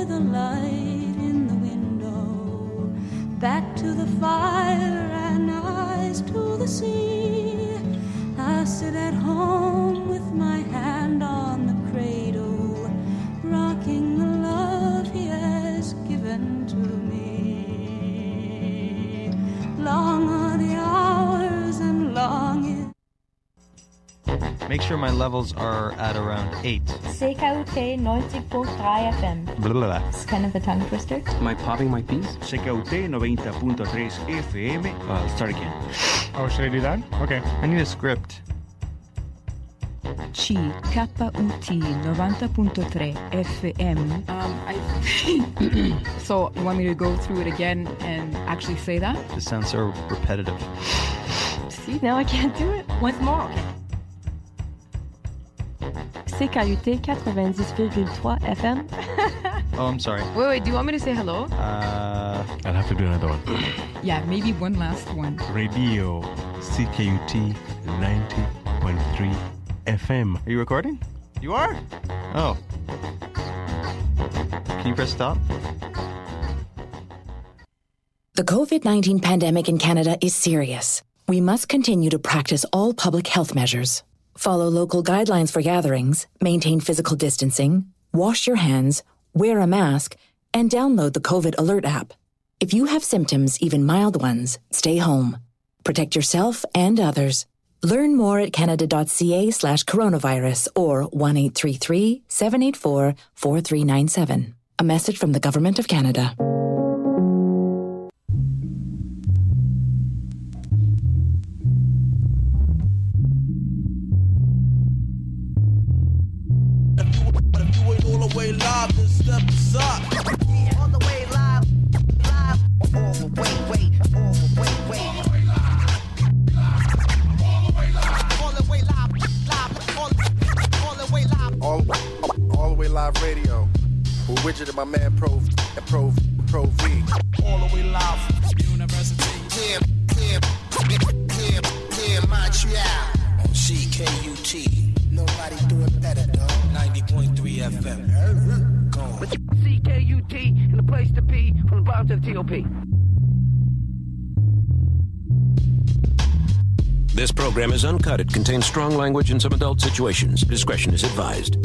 with a light in the window, back to the fire and eyes to the sea. I sit at home with my hand on the cradle, rocking the love he has given to me. Long are the hours and long is... Make sure my levels are at around 8. CKUT 90.3 FM. Blah, blah, blah. It's kind of a tongue twister. Am I popping my piece? CKUT 90.3 FM. Start again. Oh, should I do that? Okay. I need a script. CKUT 90.3 FM. So, you want me to go through it again and actually say that? This sounds so repetitive. See, now I can't do it. Once more, okay. CKUT 90.3 FM. Oh, I'm sorry. Wait, do you want me to say hello? I'll have to do another one. Yeah, maybe one last one. Radio CKUT 90.3 FM. Are you recording? You are? Oh. Can you press stop? The COVID-19 pandemic in Canada is serious. We must continue to practice all public health measures. Follow local guidelines for gatherings, maintain physical distancing, wash your hands, wear a mask, and download the COVID Alert app. If you have symptoms, even mild ones, stay home. Protect yourself and others. Learn more at canada.ca/coronavirus or 1-833-784-4397. A message from the Government of Canada. All the way live radio. With Widget and my man Pro V. All the way live. University. Clear Montreal. On CKUT. Nobody do it better, dog. 90.3 FM. Go on. CKUT and the place to be from the bottom to the TOP. This program is uncut. It contains strong language and some adult situations. Discretion is advised.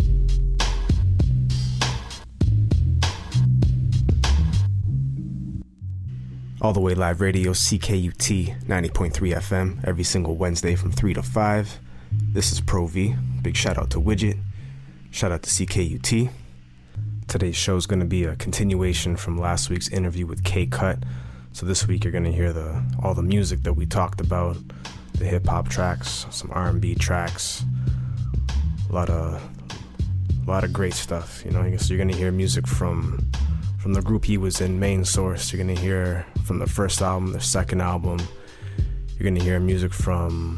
All the way live radio, CKUT 90.3 FM, every single Wednesday from 3 to 5. This is Pro V. Big shout out to Widget. Shout out to CKUT. Today's show is going to be a continuation from last week's interview with K-Cut. So this week you're going to hear all the music that we talked about. The hip-hop tracks, some R&B tracks, a lot of great stuff, you know. So you're gonna hear music from the group he was in, Main Source. You're gonna hear from the first album, the second album. You're gonna hear music from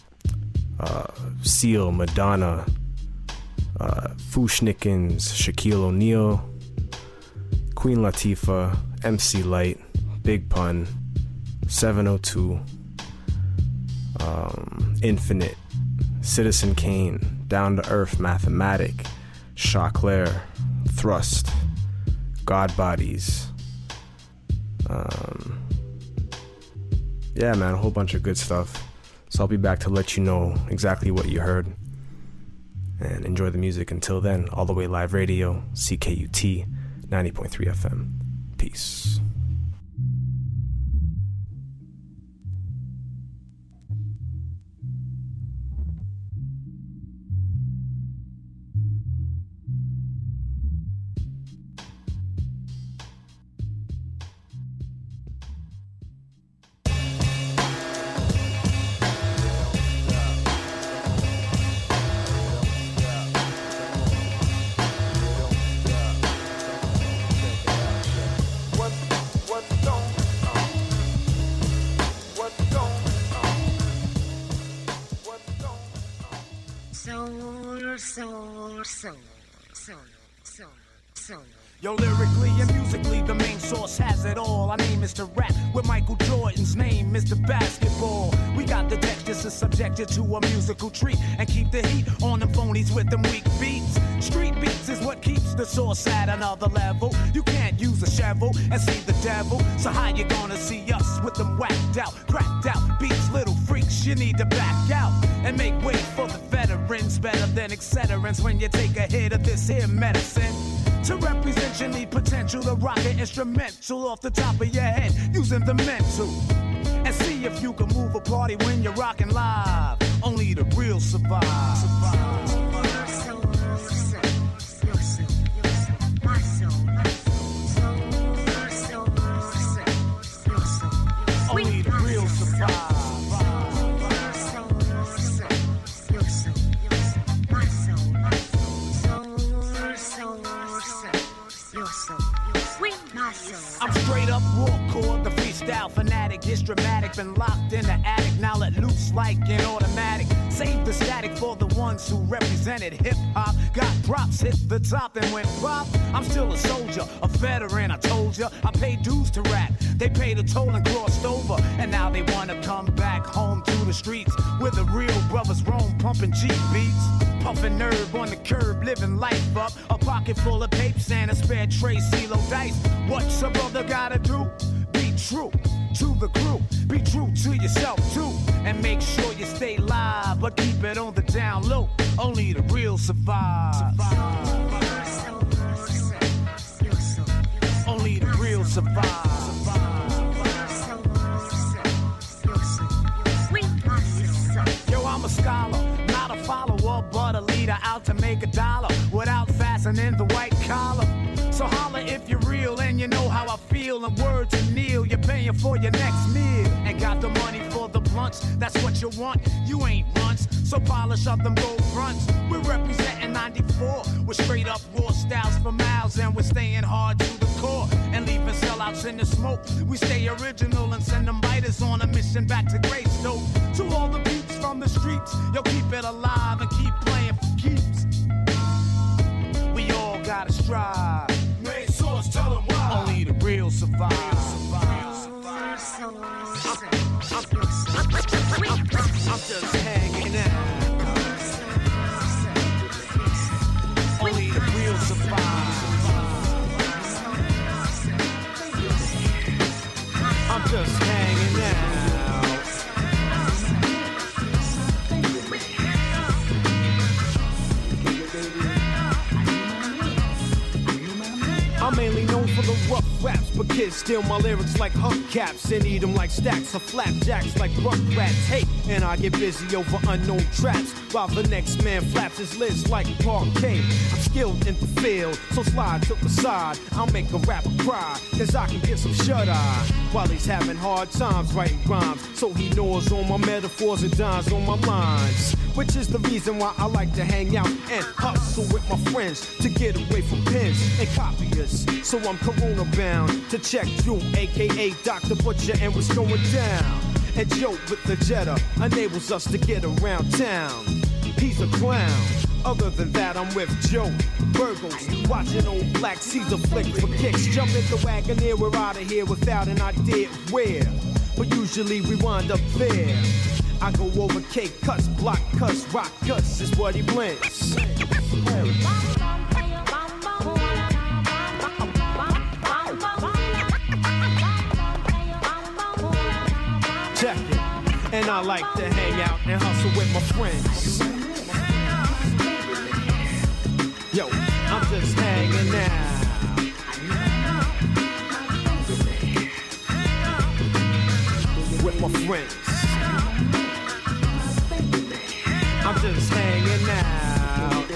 Seal, Madonna, Fushnikins, Shaquille O'Neal, Queen Latifah, MC Lyte, Big Pun, 702, Infinite, Citizen Kane, Down to Earth, Mathematic, Chaclair, Thrust, God Bodies. Yeah, man, a whole bunch of good stuff. So I'll be back to let you know exactly what you heard. And enjoy the music. Until then, All the Way Live Radio, CKUT 90.3 FM. Peace. Yo, lyrically and musically, the Main Source has it all. I mean, Mr. Rap with Michael Jordan's name, Mr. Basketball. We got the text, this is subjected to a musical treat. And keep the heat on them phonies with them weak beats. Street beats is what keeps the source at another level. You can't use a shovel and see the devil. So how you gonna see us with them whacked out, cracked out beats, little freaks? You need to back out and make way for the veterans. Better than etceterans when you take a hit of this here medicine. To represent you need potential to rock an instrumental off the top of your head using the mental. And see if you can move a party when you're rocking live. Only the real survive. Only the real survive. I'm straight up raw chord, the freestyle fanatic. It's dramatic, been locked in the attic. Now let loose like an automatic. Save the static for the ones who represented hip-hop. Got props, hit the top and went pop. I'm still a soldier, a veteran, I told ya. I paid dues to rap, they paid a toll and crossed over. And now they wanna come back home to the streets where the real brothers roam, pumping G beats. Puffin' nerve on the curb, living life up. A pocket full of papes and a spare tray, CeeLo dice. What's a brother gotta do? Be true to the crew. Be true to yourself too. And make sure you stay live, but keep it on the down low. Only the real survive. Only the real survive. Yo, I'm a scholar, not a follower, but a leader out to make a dollar without fastening the white collar. So holla if you're real and you know how I feel. And word to Neil, you're paying for your next meal. And got the money for the blunts, that's what you want. You ain't runts, so polish up them gold fronts. We're representing 94 with straight up raw styles for miles. And we're staying hard to the core and leaving sellouts in the smoke. We stay original and send them biters on a mission back to Greystoke. To all the beats from the streets, yo, keep it alive and keep playing for keeps. We all gotta strive. Main source, tell them why. Only the real survive. I'm just hanging out. Only the real survive. I'm just hanging out. I'm mainly known for the rough raps, but kids steal my lyrics like hubcaps and eat them like stacks of flapjacks like rugrats. Hey, and I get busy over unknown traps while the next man flaps his lids like parquet. I'm skilled in the field, so slide to the side. I'll make a rapper cry, cause I can get some shut-eye while he's having hard times writing rhymes. So he gnaws on my metaphors and dines on my lines, which is the reason why I like to hang out and hustle with my friends to get away from pens and copiers. So I'm corona bound to check you, aka Dr. Butcher, and what's going down. And Joe with the Jetta enables us to get around town. He's a clown. Other than that, I'm with Joe Burgos, watching old Black Caesar flick for kicks. Jump in the Wagoneer, we're out of here without an idea where, but usually we wind up there. I go over cake cuts, block cuts, rock cuts is what he blends. Check it. And I like to hang out and hustle with my friends. Yo, I'm just hanging out with my friends. I'm just hanging out.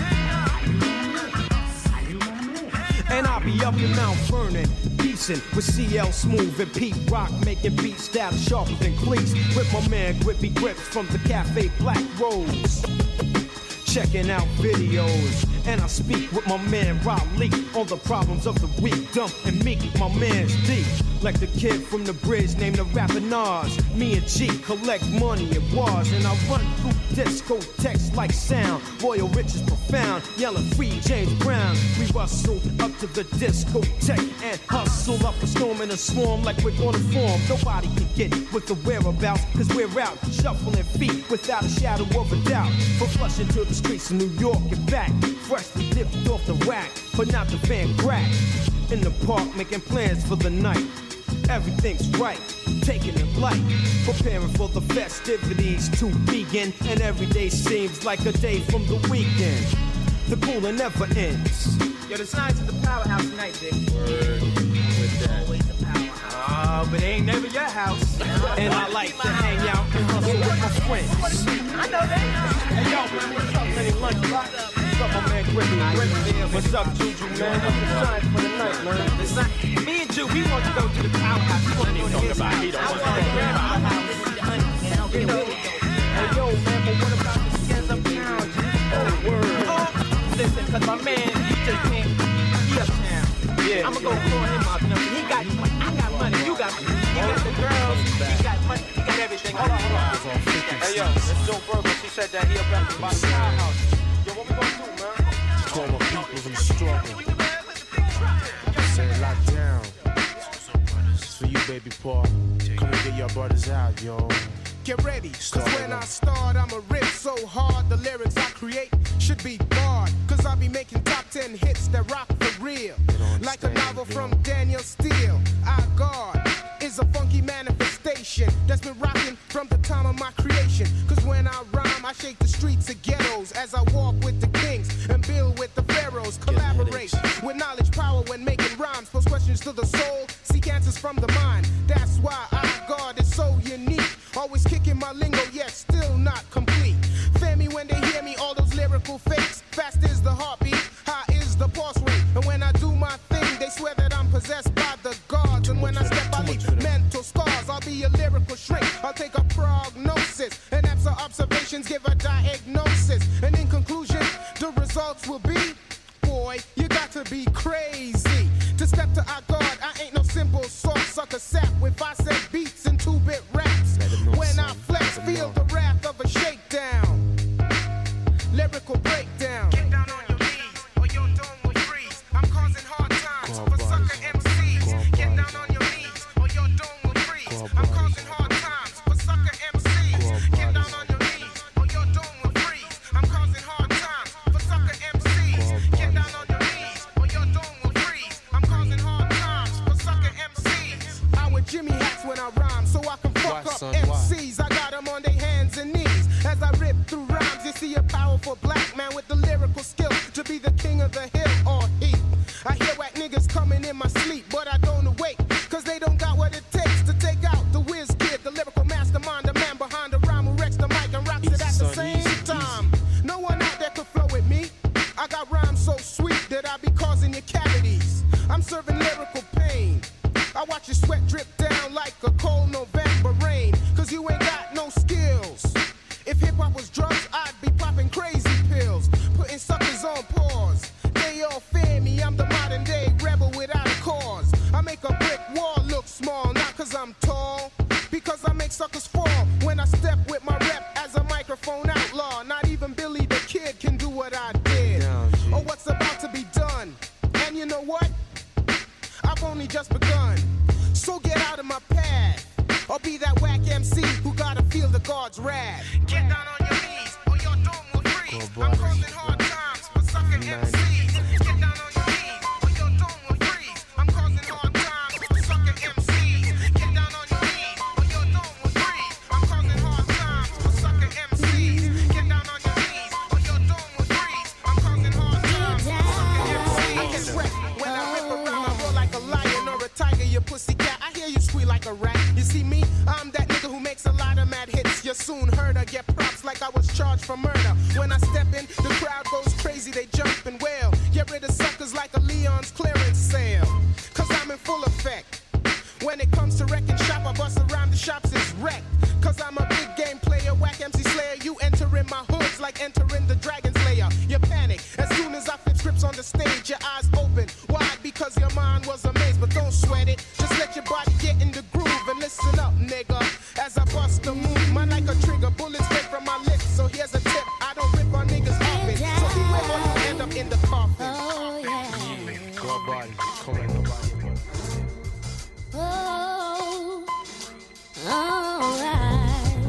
And I'll be up in Mount Vernon, piecing with CL Smooth and Pete Rock, making beats stab sharper than cleats. With my man Grippy Grips from the Cafe Black Rose, checking out videos. And I speak with my man Raleigh on the problems of the week. Dump and Meek, my man's deep. Like the kid from the bridge named the rapper Nas. Me and G collect money in bars, and I run through discotheques like sound. Royal riches profound, yelling free James Brown. We rustle up to the discotheque and hustle up a storm in a swarm like we're gonna form. Nobody can get with the whereabouts, cause we're out shuffling feet without a shadow of a doubt. From Flushing to the streets of New York and back, freshly dipped off the rack, but not the Van Grack. In the park making plans for the night. Everything's right, taking it light, preparing for the festivities to begin, and every day seems like a day from the weekend. The cooling never ends. Yo, the signs of the powerhouse tonight, Dick. Word, I'm with that. Always the powerhouse. But it ain't never your house. And I like to hang out and hustle with my friends. I know that. Hey, yo, man, what's up, man? Lunchbox? What's up, my man? Griffin? What's up, Juju, man? What's the sign for the night, man? Me and Ju, we want to go to the powerhouse. We want to go to his house. Hey, yo, man, but what about the skins uptown, G? Oh, word. Listen, cause my man, he just can't be uptown. Yeah. I'ma go call him up. You know, he got, I got money, you got money. He got the girls, he got money, he got everything. Hold on. Hey, yo, that's Joe Burger. She said that he about to buy the powerhouse. Yo, what we gonna do, man? Call my peoples in the struggle. Say lock down. It's for you, baby Paul. Come and get your brothers out, yo. Get ready, cause when I start, I'ma rip so hard. The lyrics I create should be barred. Cause I'll be making top 10 hits that rock for real. Like a novel from Daniel Steele. Our God is a funky manifestation that's been rocking from the time of my creation. Cause when I rhyme, I shake the streets of ghettos as I walk with the kings and build with the pharaohs. Collaborate with knowledge, power when making rhymes. Pose questions to the soul, seek answers from the mind. That's why our God is so unique. Always kicking my lingo, yet still not complete. Family when they hear me, all those lyrical fakes. Fast is the heartbeat, high is the pulse rate. And when I do my thing, they swear that I'm possessed by the gods. And when I step, I leave mental scars. I'll be a lyrical shrink. I'll take a prognosis and answer observations, give a diagnosis. And in conclusion, the results will be, boy, you got to be crazy to step to our God. I ain't no simple soft sucker sap with 5 cent beats and 2-bit raps. When I flex, feel the wrath of a shakedown. Lyrical breakdown. Get down on your knees or your dome will freeze. I'm causing hard times for sucker MCs. Get down on your knees or your dome will freeze. I'm causing hard times for sucker MCs. Get down on your knees or your dome will freeze. I'm causing hard times for sucker MCs. Get down on your knees or your dome will freeze. I'm causing hard times for sucker MCs. I wear Jimmy hats when I rhyme so I can fuck up MCs. I got them on their hands and knees as I rip through rhymes. You see a powerful black man with the lyrical skill to be the king of the hill or heat. I hear whack niggas coming in my sleep, but I don't awake, cause they don't got what it takes to take out the whiz kid, the lyrical mastermind, the man behind the rhyme who wrecks the mic and rocks it at the same time. No one out there could flow with me. I got rhymes so sweet that I be causing your cavities. I'm serving lyrical pain. I watch your sweat drip down like a cold November rain, cause you ain't got no skills. If hip-hop was drugs, I'd be popping crazy pills, putting suckers on pause. They all fear me, I'm the modern day rebel without a cause. I make a brick wall look small, not cause I'm tall, because I make suckers fall when I step with my rep as a microphone outlaw. Not even Billy the Kid can do what I did, or what's about to be done. And you know what? I've only just begun. So get out of my path, or be that whack MC who gotta feel the God's wrath. Get down on your knees, or your dome will freeze. I'm causing hard times for sucker MCs. Get down on your knees, or your dome will freeze. I'm causing hard times for sucker MCs. Get down on your knees, or your dome will freeze. I'm causing hard times for sucker MCs. Get down on your knees, or your dome will freeze. I'm causing hard times for sucker MCs. I get wrecked when I rip around. I roll like a lion or a tiger, you pussycat. I hear you squeal like a rat. You see me? I'm that nigga who makes a lot of mad hits. You soon heard her get props like I was charged for murder. When I step in, the crowd goes crazy, they jump and wail. Get rid of suckers like a Leon's clearance sale, cause I'm in full effect. When it comes to wrecking shop, I bust around the shops, it's wrecked. Cause I'm a big game player, whack MC Slayer. You entering my hoods like entering the Dragon's Lair. You panic as soon as I flip scripts on the stage. Your eyes open wide because your mind was amazed. But don't sweat it, just let your body Come like nobody. Oh, alright.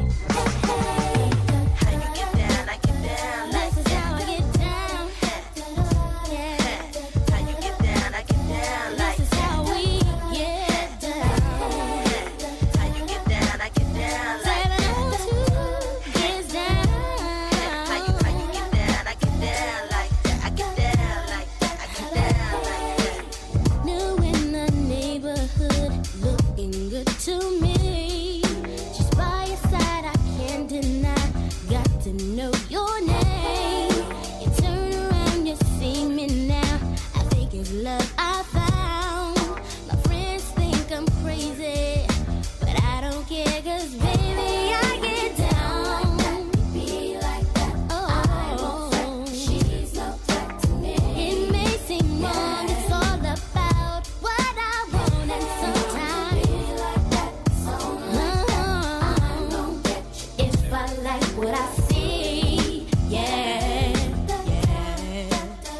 How you get down, I get down like This is how I get down. Yeah. How you get down, I get down like This is how we get down. How you get down, I get down like 702 gets down. How you get down, I get down like that. I get down like that. I get down like that. New in the neighborhood, looking good to me. Just by your side, I can't deny. Got to know your name. You turn around, you see me now. I think it's love I found. My friends think I'm crazy, but I don't care, 'cause baby, I get down. Be like that. I won't fret. She's no threat to me. It may seem wrong, it's all about what I want, and sometimes be like that. So I'm gon' get you if I like what I see. Yeah, yeah.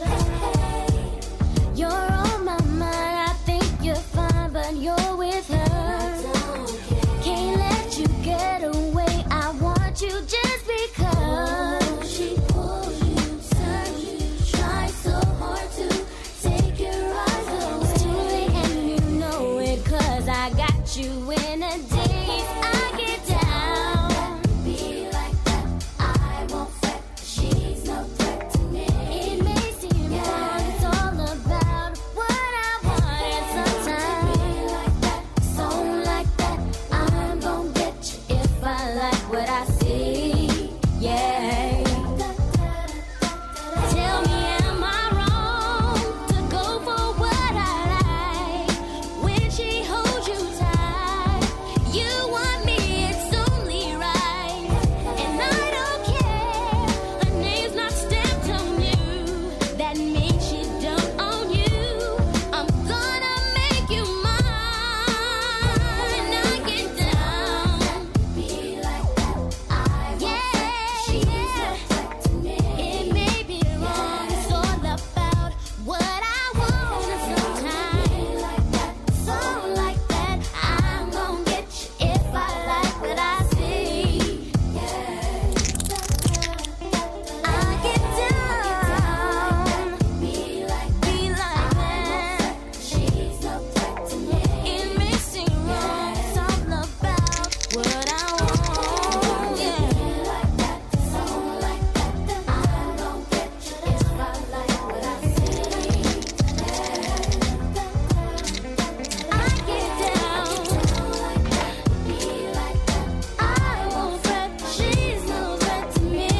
You're on my mind. I think you're fine, but you're with her. Can't let you get away. I want you just because she pulls you, turns you, tries so hard to take your eyes away. And you know it, 'cause I got you in a daze. I get down. Be like that. I won't fret. She's no threat to me. It may seem wrong. It's all about what I want, and sometimes be like that. So like that. I'm gon' get you if I like what I see. Yeah. Tell me, am I wrong to go for what I like? When she holds you tight, you want me, it's only right. And I don't care, her name's not stamped on you. That means she don't own you. I'm gonna make you mine. I get down. Be like that. She's no threat to me. It may be wrong, it's all about what I want, and sometimes be like that. So like that, I'm gon' get you if I like what I see. I get down. Be like that. She's no threat to me. It may seem wrong, it's all about what I want. Yeah. Like that. So like that, I'm gon' get you if I like what I see. I get down. Be like that. I won't fret. She's no threat to me.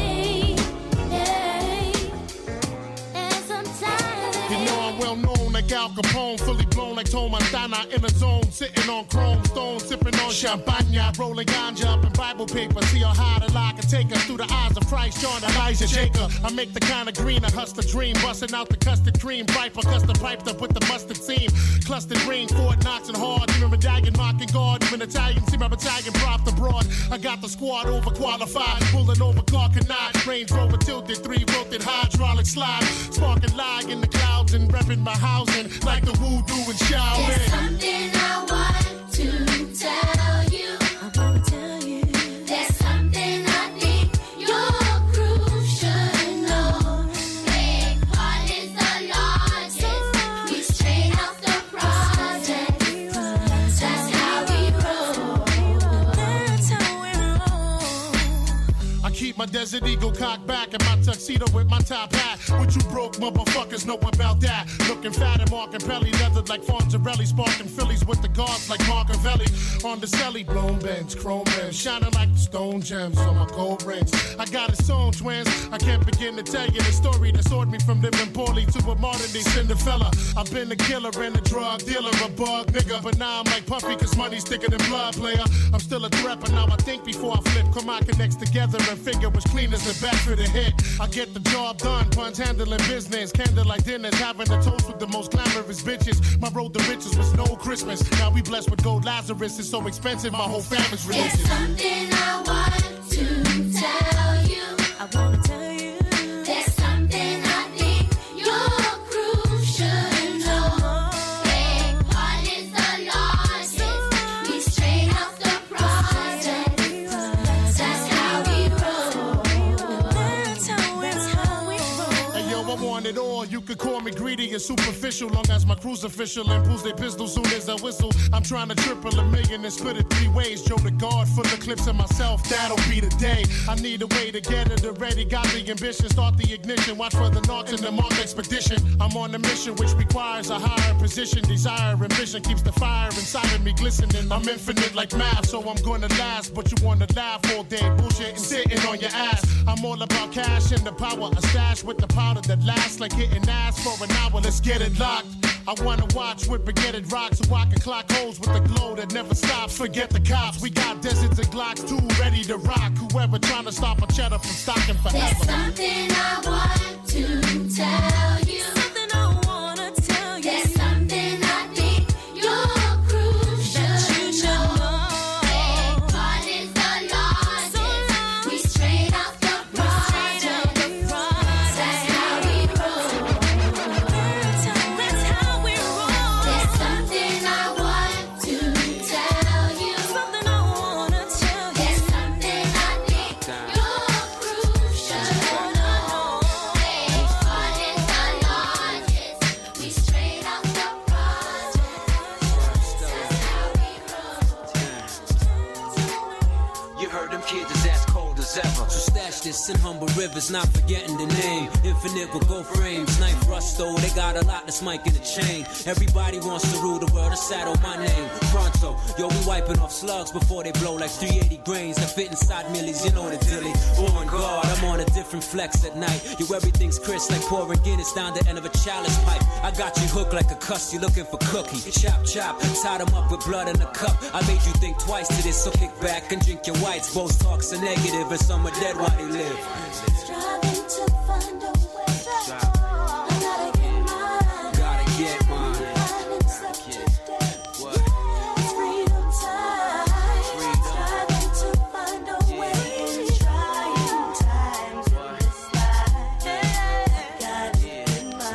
Yeah. And sometimes You know I'm well known like Al Capone, fully blown like Tom Montana in a zone, sitting on chrome stones, sipping on champagne, rolling ganja up in Bible paper. See how high the lie can take us through the eyes of Christ, John, Elijah, Jacob. I make the kind of green, a hustler dream, busting out the custard cream, riper, custom piped up with the mustard seam, clustered ring, Fort Knox and hard, even medallion, mocking guard, even Italian, see my battalion propped abroad. I got the squad overqualified, pulling over car canine, Range Rover tilted, 3 wilted hydraulic slide, sparking lie in the clouds and repping my housing like the voodoo and Shaolin. there's something I want to tell you. I wanna tell you. There's something I think your crew should know. Big Paul is the largest. We straight off the project. That's how we roll. That's how we roll. I keep my Desert Eagle cocked back and my tuxedo with my top hat. What you broke motherfuckers know about that. Looking fat and Marcapelli, leathered like Fonzarelli, sparking Phillies with the guards like Marcavelli. On the celly, blown bends, chrome rims, shining like the stone gems on my gold rings. I got its own twins. I can't begin to tell you the story that soared me from living poorly to a modern day Cinderella. I've been a killer and a drug dealer, a bug nigga, but now I'm like Puffy 'cause money's thicker than blood, player. I'm still a threat, but now I think before I flip. Come on, connects together and figure was clean as the best for the hit. I get the job done, puns handling business, candlelight dinners, having a toast with the most glamorous bitches. My road to riches was no Christmas. Now we blessed with gold Lazarus. It's so expensive, my whole family's religious. There's something I want to tell you. I wanna tell you. There's something I think your crew should know. superficial, long as my crew's official and pulls their pistol soon as I whistle. I'm trying to triple $1 million and split it 3 ways. Joe the guard for the clips of myself, that'll be the day. I need a way to get it already. Got the ambition, start the ignition. Watch for the knocks in the mark expedition. I'm on a mission which requires a higher position. Desire, ambition keeps the fire inside of me glistening. I'm infinite like math, so I'm gonna last. But you wanna laugh all day, bullshit and sitting on your ass. I'm all about cash and the power. A stash with the powder that lasts like hitting ass for an hour. Let's get it locked. I wanna watch with baguetted rocks so I can clock holes with the glow that never stops. Forget the cops, we got deserts and Glocks too ready to rock. Whoever trying to stop a cheddar from stocking forever. There's something I want to tell you. Something I wanna tell you. There's something I think you're crucial. That you should know. God is the largest. We straight off the project. That's how we roll. That's how we roll. There's something I want to tell you. Something I wanna tell you. There's something I think you're crucial. God is the largest. We straight off the project. That's how we roll. You heard them kids is as cold as ever. So stash this in humble rivers, not forgetting the name. Infinite with gold frames, knife rust though. They got a lot that's Mike in the chain. Everybody wants to rule the world, a saddle my name. Pronto, yo, we wiping off slugs before they blow like 380 grains that fit inside millies, you know the dilly. On guard, I'm on a different flex at night. Yo, everything's crisp like pouring Guinness down the end of a chalice pipe. I got you hooked like a cuss, you looking for cookie. Chop, chop, tie them up with blood in a cup. I made you think twice to this, so kick back and drink your whites. Both talks are negative and some are dead while they live. Striving to find a way. I gotta get mine. Gotta get mine. What? It's freedom time. Striving to find a way. Trying times in this life. Gotta get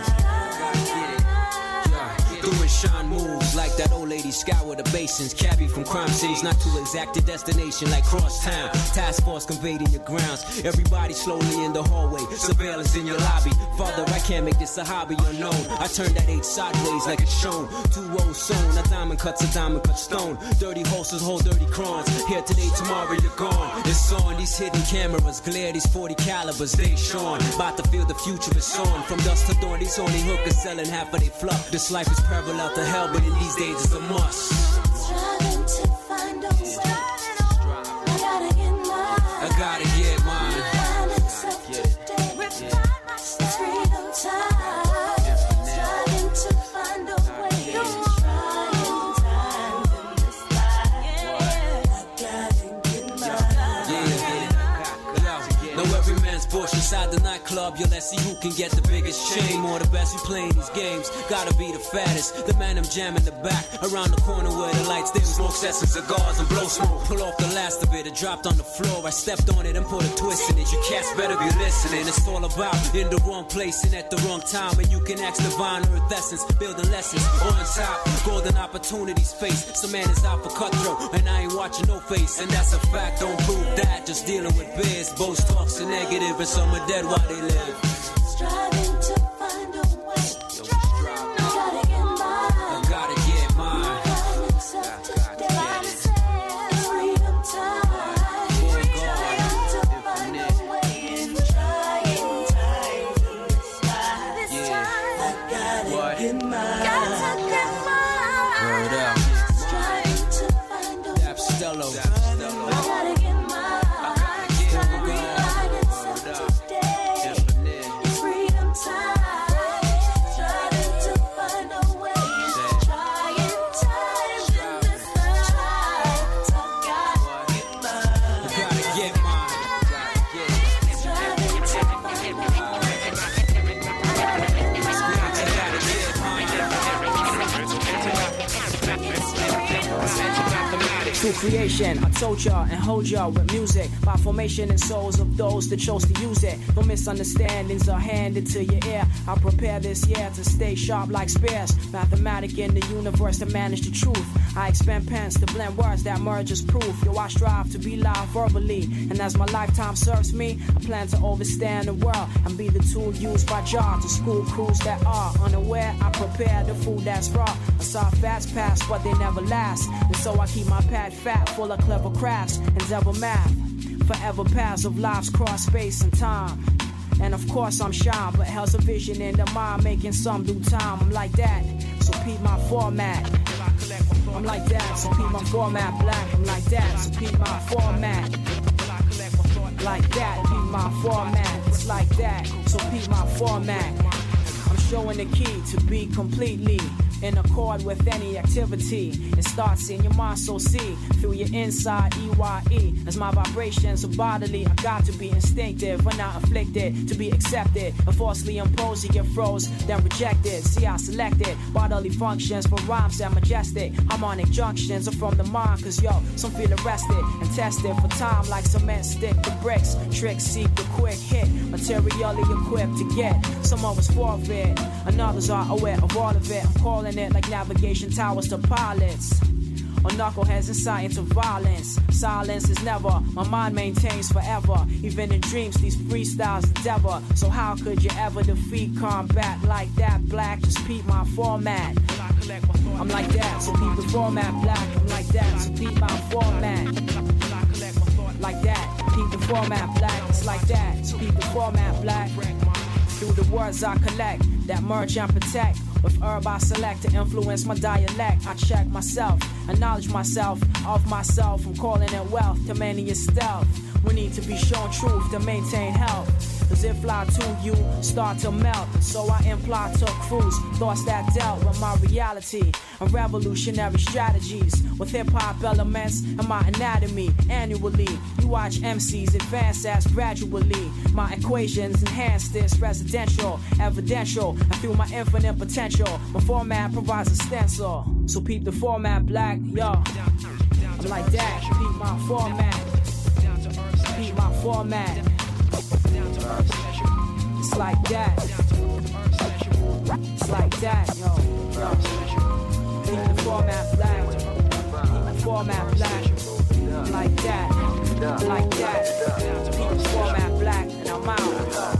mine. Doing shine moves like that old lady scour the basins. Cabbie from crime cities, not too exact a destination like crosstown. Task force conveyed in your grounds. Everybody slowly in the hallway. Surveillance in your lobby. Father, I can't make this a hobby unknown. I turned that 8 sideways like it's shown. 2 rolls sewn. A diamond cuts stone. Dirty horses hold dirty crowns. Here today, tomorrow you're gone. It's on. These hidden cameras glare. These 40 calibers, they shone. About to feel the future is on. From dusk to dawn, these only hookers selling half of they fluff. This life is parallel to hell, but in these days it's a must. Striving to find a way. I gotta get mine. I gotta get mine. It's freedom time. Striving to find a way. Trying times in this life. I gotta get mine. Know every man's bush inside the nightclub. Yo, let's see who can get the biggest chain. Or the best who playing these games. Gotta be the fattest. The man I'm jamming the back. Around the corner where the lights dim. Smoke sets and cigars and blow smoke. Pull off the last of it. It dropped on the floor. I stepped on it and put a twist in it. You cats better be listening. It's all about in the wrong place and at the wrong time. And you can ask divine earth essence. Building lessons on top. Golden opportunities face. Some man is out for cutthroat. And I ain't watching no face. And that's a fact. Don't prove that. Just dealing with biz. Both talks are negative and some are dead while they live. Striving to find a way. I gotta get mine. I gotta get mine. It's freedom time. Trying to find a way. Trying times in this life. This time I gotta get mine. Gotta get mine. Word up. Striving to find a way. Stello. I gotta get mine. Word up. through creation. I told y'all and hold y'all with music by formation and souls of those that chose to use it. No misunderstandings are handed to your ear. I prepare this year to stay sharp like spears. Mathematic in the universe to manage the truth. I expand pens to blend words that merge as proof. Yo, I strive to be loud verbally, and as my lifetime serves me, I plan to overstand the world and be the tool used by Jah to school crews that are unaware. I prepare the food that's raw. I saw fats pass, but they never last, and so I keep my pad fat full of clever crafts and devil math. Forever paths of lives cross space and time. And of course I'm shy, but hell's a vision in the mind, making some do time. I'm like that, so peep my format. I'm like that, so peep my format. Black, I'm like that, so peep my format. Like that, peep my format. It's like that, so peep my format. I'm showing the key to be completely in accord with any activity. It starts in your mind, so see through your inside, EYE. As my vibrations are bodily, I got to be instinctive when not afflicted, to be accepted. If falsely imposed, you get froze, then rejected. See, I selected bodily functions for rhymes that majestic. Harmonic junctions are from the mind, cause yo, some feel arrested and tested for time like cement stick to bricks. Tricks seek the quick hit, materially equipped to get. Some of us forfeit, and others are aware of all of it. I'm calling it like navigation towers to pilots, or knuckleheads insight into violence. Silence is never, my mind maintains forever. Even in dreams, these freestyles endeavor. So how could you ever defeat combat like that? Black, just peep my format. I'm like that, so peep the format. Black, I'm like that, so peep my format. Like that, peep the format. Black, it's like that, so peep the format. Black, through the words I collect, that merge and protect. With herb I select to influence my dialect. I check myself, acknowledge myself, of myself. I'm calling it wealth to many is stealth. We need to be shown truth to maintain health. Cause if lie to you, start to melt. So I imply to cruise thoughts that dealt with my reality and revolutionary strategies with hip-hop elements and my anatomy. Annually, you watch MCs advance as gradually. My equations enhance this residential, evidential, and through my infinite potential, my format provides a stencil. So peep the format, Black, yo. I'm like that, peep my format. Peep my format. It's like that. It's like that, yo. Peep the format, Black. Peep the format, Black. Like that. Like that. Peep the format, Black. And I'm out.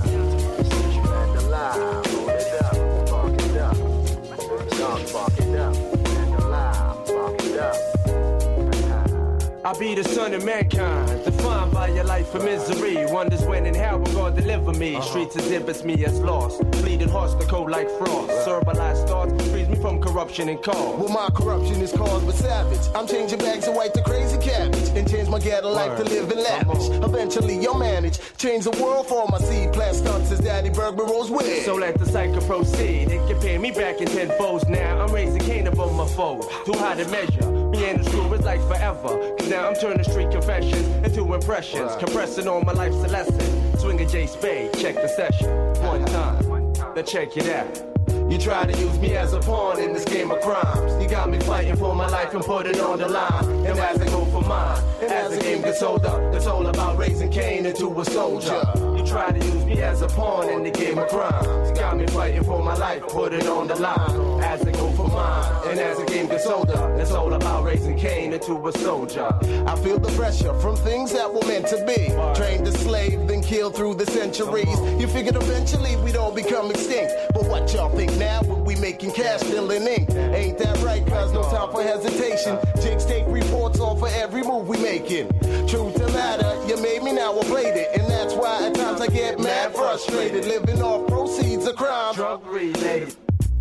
I'll be the son of mankind, defined by your life of misery. Wonders when and how will God deliver me. Streets exhibits me as lost, bleeding hearts that cold like frost. Cerebalized thoughts frees me from corruption and cause. Well, my corruption is caused by savage. I'm changing bags of white to crazy cabbage, and change my ghetto life to live in lavish. Eventually you'll manage, change the world for all my seed. Plant stunts as Daddy Bergman rolls with. So let the cycle proceed. It can pay me back in tenfolds now. I'm raising Cain above my foes. Too high to measure. Me and the screw is like forever. Cause now I'm turning street confessions into impressions. Compressing all my life's a lesson. Swing a J Spade, check the session. One time, then check it out. You try to use me as a pawn in this game of crimes. You got me fighting for my life and put it on the line. And as I go for mine, and as the game gets older, it's all about raising Cain into a soldier. You try to use me as a pawn in the game of crimes. You got me fighting for my life, put it on the line. As I go for mine, and as the game gets older, it's all about raising Cain into a soldier. I feel the pressure from things that were meant to be. Trained as slave, then killed through the centuries. You figured eventually we'd all become extinct. But what y'all think now? We making cash, filling ink. Ain't that right, cuz no time for hesitation. Jigs take reports on for every move we making. Truth to matter, you made me, now I played it. And that's why at times I get mad frustrated. Living off proceeds of crime. Drug related.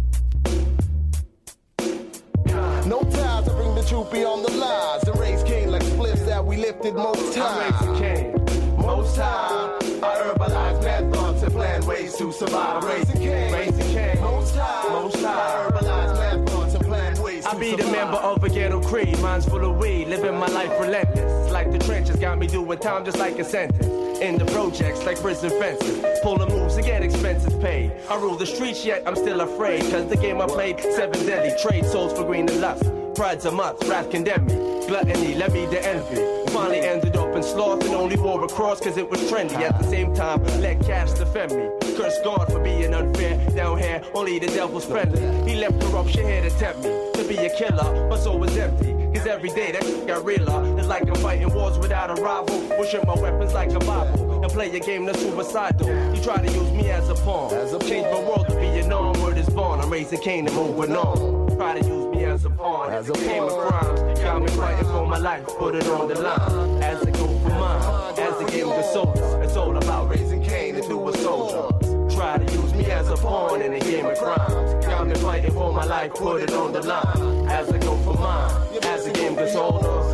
No ties, I bring the truth beyond the lies. And raise Cain like spliffs that we lifted most high. I'm raising Cain, most high. I herbalize mad thoughts and plan ways to survive. Raising Cain, most high. I herbalize mad thoughts and plan ways to survive. I be the member of a ghetto creed, mine's full of weed, living my life relentless. Like the trenches got me doing time just like a sentence. In the projects like prison fences, pulling moves to get expenses paid. I rule the streets yet I'm still afraid, cause the game I played, 7 deadly trade souls for green and lust. Pride's a month, wrath condemn me. gluttony, led me to envy. Finally ended up in sloth and only wore a cross cause it was trendy. At the same time, let cash defend me. Curse God for being unfair. Down here, only the devil's friendly. He left corruption here to tempt me to be a killer. My soul was empty. Cause every day that got realer. It's like I'm fighting wars without a rival. Worship my weapons like a Bible. And play a game that's suicidal. You try to use me as a pawn. Change my world to be a norm. Word is born. I'm raising Cain and moving on. Try to use me as a pawn. As a game of crimes. Got me fighting for my life. Put it on the line. As I go for mine. As the game of soldiers. It's all about raising Cain and do a soldier. Try to use me as a pawn in a game of crimes. Got me fighting for my life, put it on the line. As I go for mine, as the game gets older.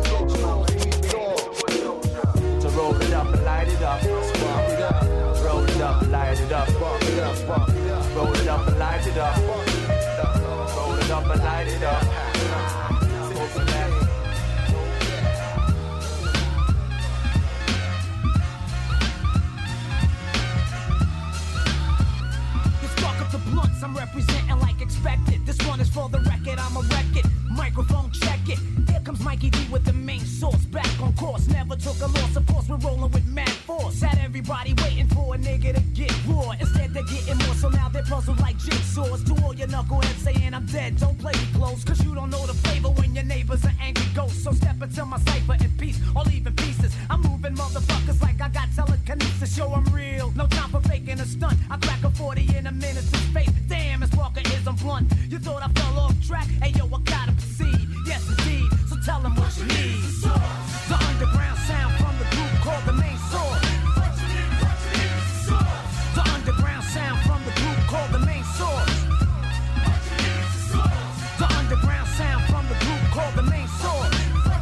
To roll it up and light it up. Roll it up and light it up. Roll it up and light it up. Roll it up and light it up. I'm representing like expected. This one is for the record, I'm a record. Microphone, check it. Here comes Mikey D with the main source. Back on course, never took a loss. Of course, we're rolling with mad force. Had everybody waiting for a nigga to get raw. Instead, they're getting more, so now they're puzzled like jigsaws. To all your knuckleheads saying I'm dead, don't play me close. Cause you don't know the flavor when your neighbor's an angry ghost. So step into my cipher in peace, or leave in pieces. I'm moving motherfuckers like I got telekinesis. Show I'm real, no time for faking a stunt. I crack a 40 in a minute's space. Damn, as Walker is, I'm blunt. You thought I fell off track? Hey yo, I gotta proceed. Yes indeed, so tell them what you need. The underground sound from the group called the main source. The underground sound from the group called the main source. The underground sound from the group called the main source.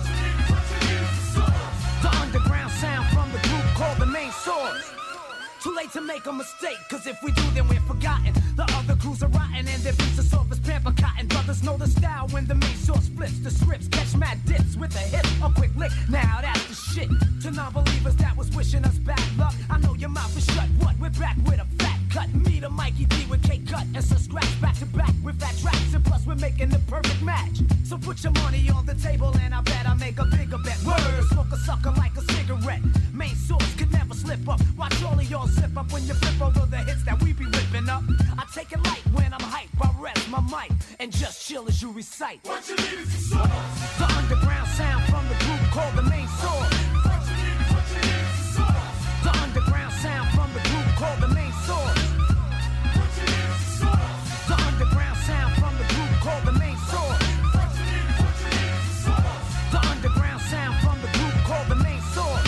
The underground sound from the group called the main source. Too late to make a mistake, cause if we do then we're forgotten. The other crews are rotten and their beats are soft as pamper cotton. Brothers know the style when the main source flips. The scripts catch mad dips with a hit, a quick lick. Now that's the shit. To non-believers that was wishing us bad luck, I know your mouth is shut. What? We're back with a fat cut. Me to Mikey D with K-Cut and some scratch back to back with fat tracks. And plus we're making the perfect match. So put your money on the table and I bet I'll make a bigger bet. Word, smoke a sucker like a cigarette. Main source could never slip up. Watch all of y'all slip up when you flip over the hits that we be whipping up. I take it light when I'm hype. I rest my mic and just chill as you recite. What you need is a source. The underground sound from the group called the main source. What you need is a source. The underground sound from the group called the main source. What you need is a source. The underground sound from the group called the main source. What you need is a source. The underground sound from the group called the main source.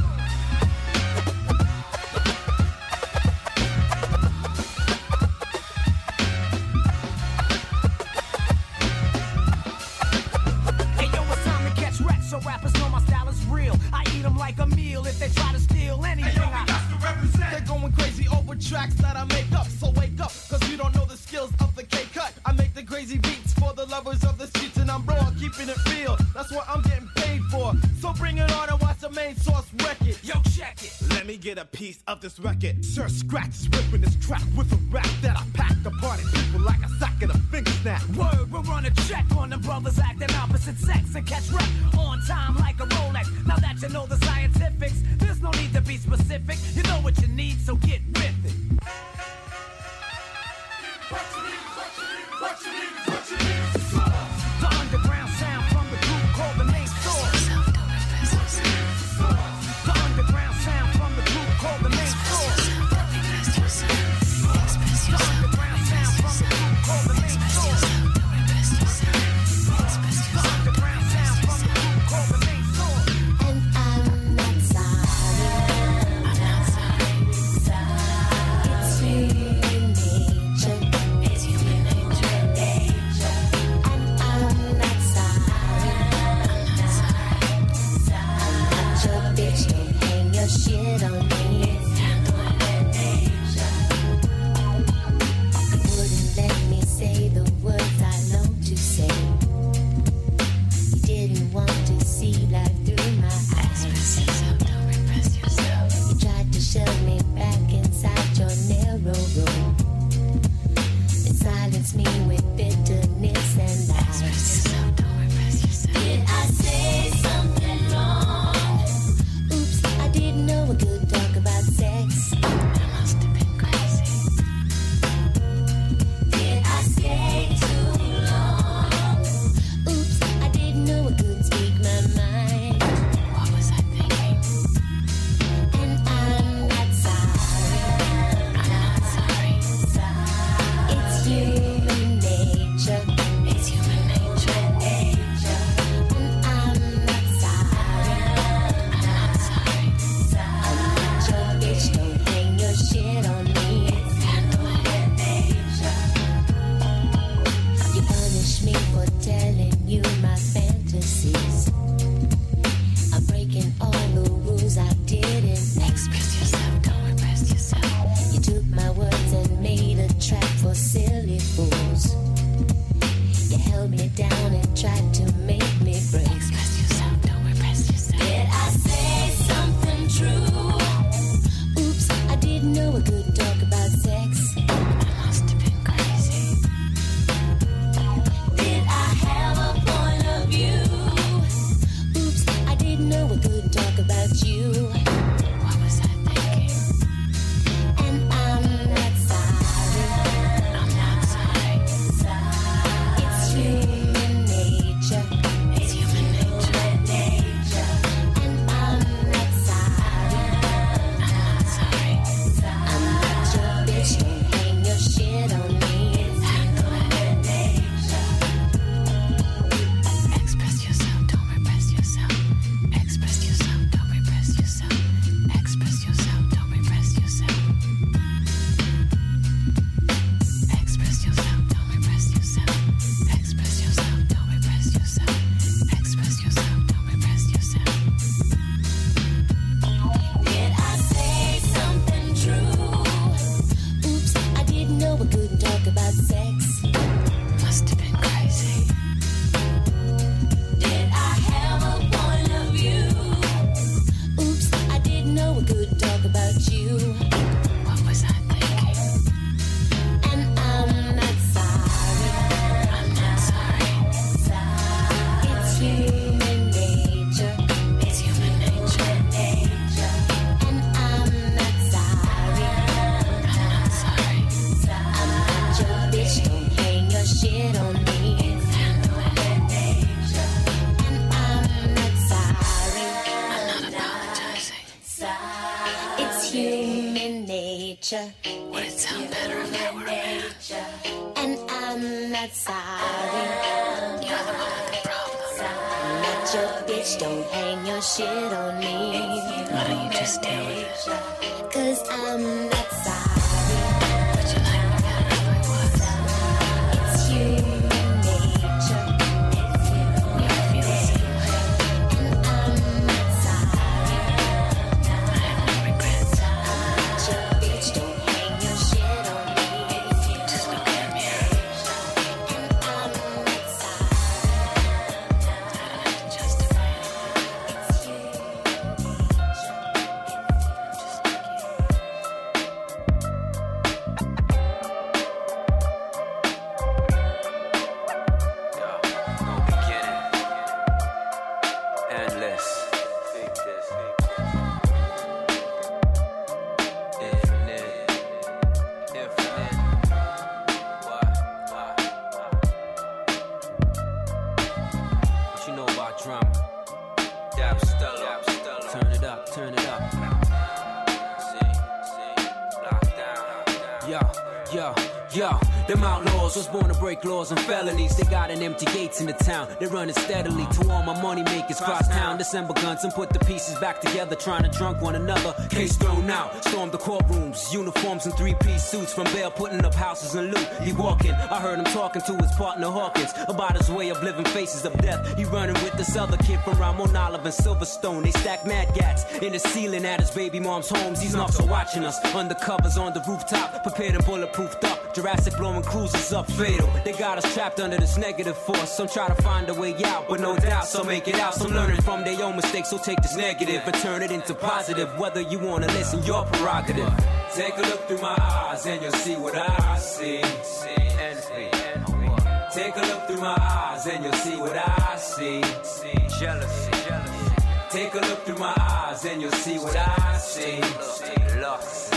So rappers know my style is real. I eat them like a meal if they try to steal anything. Hey, yo, we got to represent. They're going crazy over tracks that I make up. So wake up, cause you don't know the skills of the K-Cut. I make the crazy beats for the lovers of the streets and I'm raw, keeping it real. That's what I'm getting paid for. So bring it on and watch the main source wreck it. Yo, check it. Let me get a piece of this record. Sir Scratch is ripping this track with a rap that I pack the party people like a sack of a finger snap. Word, we'll run a check on them brothers acting opposite sex and catch rap on time like a Rolex. Now that you know the scientifics, there's no need to be specific. You know what you need, so get with it. What you need, what you need, what you need, what you need. The underground sound from the group called the main source. The underground sound from the group called the main source. The underground sound from the group called the main source. The underground sound from the group called the main source. And I'm tried to make me break. Express yourself, don't repress yourself. Did I say something true? Oops, I didn't know I couldn't talk about sex. I must have been crazy. Did I have a point of view? Oops, I didn't know I couldn't talk about you. What was I thinking? And I'm not sorry. I'm not sorry. It's human nature. It's human nature. And I'm not sorry. I'm not sorry. I'm not your bitch. Don't hang your shit on me. It's human nature. Express yourself. Don't repress yourself. Express yourself. Don't repress yourself. Express yourself. Don't repress yourself. Express yourself. Don't repress yourself. Express yourself. Don't repress yourself. Express yourself. Don't repress yourself. Did I say something true? Oops, I didn't know I couldn't talk about sex. Must have been crazy. Did I have a point of view? Oops, I didn't know I couldn't talk about you. What was I thinking? And I'm not sorry. I'm not sorry. It's human nature. It's human nature. And I'm not sorry. I'm not sorry. I'm not your bitch. Don't hang your shit on me. It's human nature. And I'm not sorry. I'm not apologizing. It's human nature. Would it sound better if I were a man? And I'm not sorry. You're the one with the problem. I'm not your bitch. Don't hang your shit on me. Why don't you just deal with it? 'Cause I'm not sorry. Would you like me better if I was? It's human nature. You feel the same way. And I'm not sorry. I have no regrets. I'm not your bitch. Don't hang your shit on me. Just look in the mirror. And I'm not sorry. I don't have to justify it. It's human nature. Yo, them outlaws was born to break laws and felonies. They got an empty gates in the town. They're running steadily to all my money makers cross town. December guns and put the pieces back together, trying to drunk one another. Case thrown out, stormed the courtrooms, uniforms and three-piece suits. From bail, putting up houses and loot. He walking, I heard him talking to his partner Hawkins about his way of living, faces of death. He running with this other kid from Ramon Olive and Silverstone. They stack mad gats in the ceiling at his baby mom's homes. These knocks are watching us, undercovers on the rooftop, prepared and bulletproofed up. Jurassic blowing cruisers up fatal. They got us trapped under this negative force. Some try to find a way out, but no doubt some make it out. Some learning from their own mistakes, so take this negative and turn it into positive. Whether you wanna listen, your prerogative. Take a look through my eyes and you'll see what I see. Envy. Take a look through my eyes and you'll see what I see. Jealousy. Take a look through my eyes and you'll see what I see. Lust.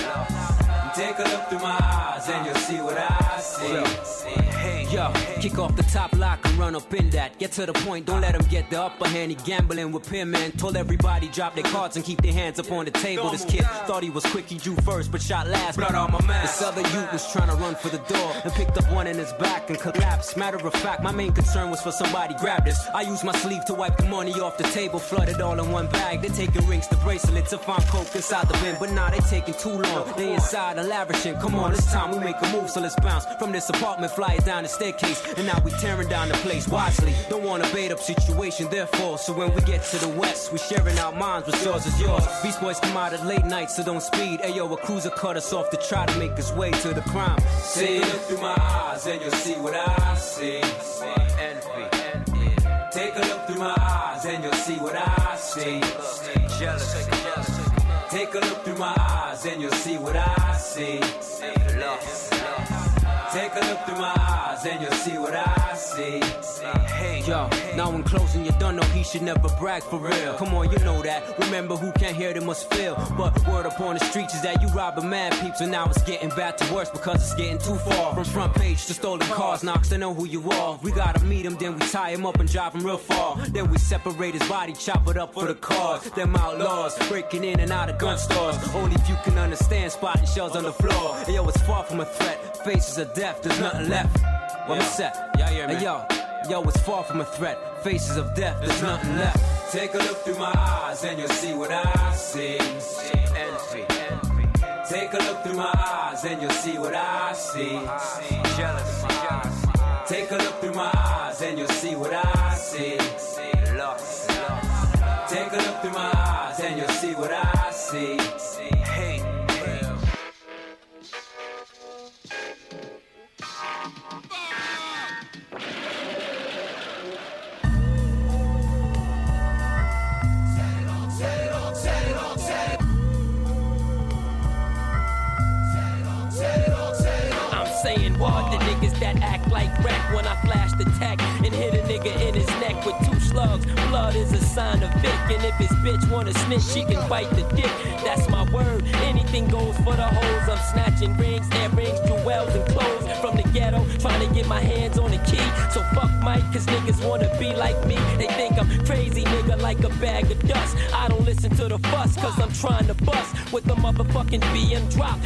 Take a look through my eyes and you'll see what I see. Yo, kick off the top lock and run up in that. Get to the point, don't let him get the upper hand. He gambling with Pin Man. Told everybody drop their cards and keep their hands up on the table. This kid thought he was quick, he drew first but shot last. Blood on my man. This other youth was trying to run for the door and picked up one in his back and collapsed. Matter of fact, my main concern was for somebody grab this. I used my sleeve to wipe the money off the table, flooded all in one bag. They taking rings to bracelets to find coke inside the bin, but nah, they taking too long. They inside and lavishing. Come on, it's time we make a move, so let's bounce from this apartment, fly it down the staircase, and now we tearing down the place wisely. Don't want a bait up situation, therefore. So when we get to the west, we sharing our minds, what's yours is yours. Beast Boys come out at late night, so don't speed. Ayo, a cruiser cut us off to try to make his way to the crime. See, look through my eyes and you'll see what I see. Envy. Take a look through my eyes and you'll see what I see. Jealous. Take a look through my eyes and you'll see what I see. Love. Take a look through my eyes and you'll see what I see. Hey, yo, now when closing you don't know he should never brag for real. Come on, you know that. Remember who can't hear they must feel. But word upon the streets is that you robbing mad peeps, and now it's getting bad to worse because it's getting too far. From front page to stolen cars, knocks to know who you are. We gotta meet him, then we tie him up and drive him real far. Then we separate his body, chop it up for the cars. Them outlaws breaking in and out of gun stores. Only if you can understand, spotting shells on the floor. And yo, it's far from a threat. Faces of death, there's nothing left. What was that? Yeah, yeah, man. Hey, yo, it's far from a threat. Faces of death, there's nothing left. Take a look through my eyes and you'll see what I see. Envy. Take a look through my eyes and you'll see what I see. Jealousy. Take a look through my eyes and you'll see what I see. Lust. Take a look through my eyes and you'll see what I see. Hate. What the niggas that act like rap when I flash the tech and hit a nigga in his neck with 2 slugs. Blood is a sign of Vic, and if his bitch wanna snitch, she can bite the dick. That's my word. Anything goes for the hoes. I'm snatching rings, earrings, jewels, and clothes from the ghetto, trying to get my hands on the key. So fuck Mike, cause niggas wanna be like me. They think I'm crazy, nigga, like a bag of dust. I don't listen to the fuss, cause I'm trying to bust with the motherfucking BM drop